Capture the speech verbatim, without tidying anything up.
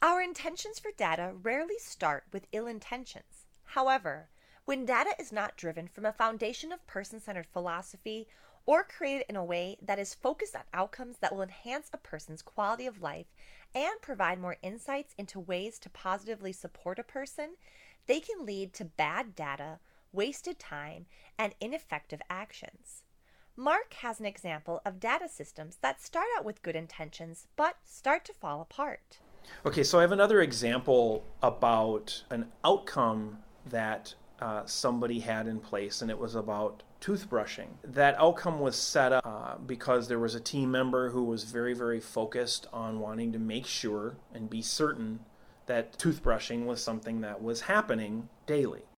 Our intentions for data rarely start with ill intentions. However, when data is not driven from a foundation of person centered philosophy or created in a way that is focused on outcomes that will enhance a person's quality of life and provide more insights into ways to positively support a person, they can lead to bad data, wasted time, and ineffective actions. Mark has an example of data systems that start out with good intentions but start to fall apart. Okay, so I have another example about an outcome that uh, somebody had in place, and it was about toothbrushing. That outcome was set up uh, because there was a team member who was very, very focused on wanting to make sure and be certain that toothbrushing was something that was happening daily.